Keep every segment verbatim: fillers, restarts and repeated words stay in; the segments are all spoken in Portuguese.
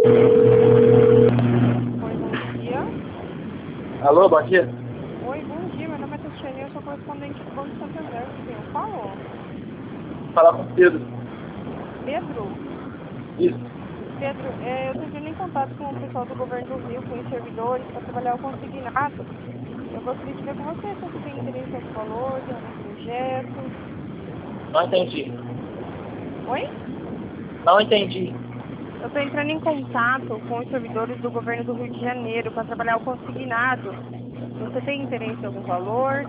Oi, bom dia. Alô, bom dia. Oi, bom dia. Meu nome é Tatiana, eu sou correspondente do Banco Santander. Quem eu falo? Falar com o Pedro. Pedro? Isso. Pedro, é, eu estou entrando em contato com o pessoal do Governo do Rio, com os servidores, para trabalhar o consignado. Eu gostaria de ver com você se você tem interesse em algum valor, em algum projeto. Não entendi. Oi? Não entendi. Eu estou entrando em contato com os servidores do Governo do Rio de Janeiro para trabalhar o consignado. Você tem interesse em algum valor?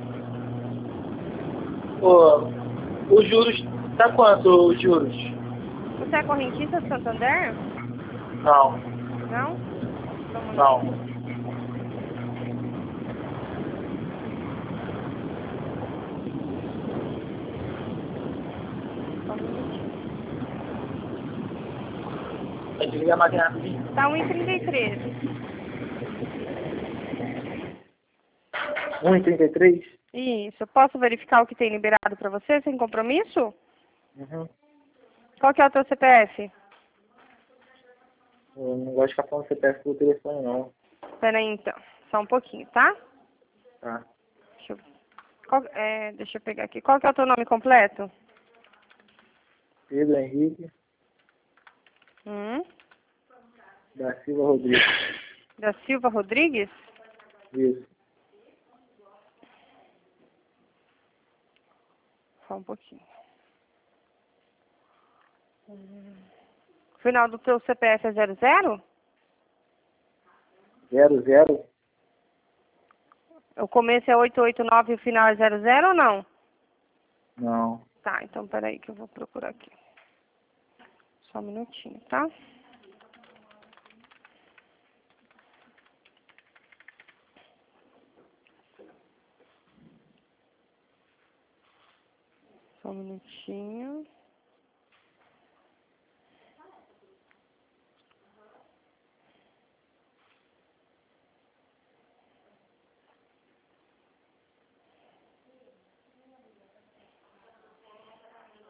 Ô, os juros, tá quanto os juros? Você é correntista do Santander? Não, Não? Só um não. minutinho. Só um minutinho. Vai desligar a máquina rapidinho. Tá um e trinta e três. um e trinta e três? Isso. Posso verificar o que tem liberado para você, sem compromisso? Uhum. Qual que é o teu C P F? Eu não gosto de ficar falando C P F pelo telefone, não. Pera aí, então. Só um pouquinho, tá? Tá. Deixa eu, qual, é, deixa eu pegar aqui. Qual que é o teu nome completo? Pedro Henrique Hum? da Silva Rodrigues. Da Silva Rodrigues? Isso. Só um pouquinho. Hum. O final do teu C P F é zero zero? Zero, zero? O começo é oito oito nove e o final é zero zero ou não? Não. Tá, então peraí que eu vou procurar aqui. Só um minutinho, tá? Só um minutinho.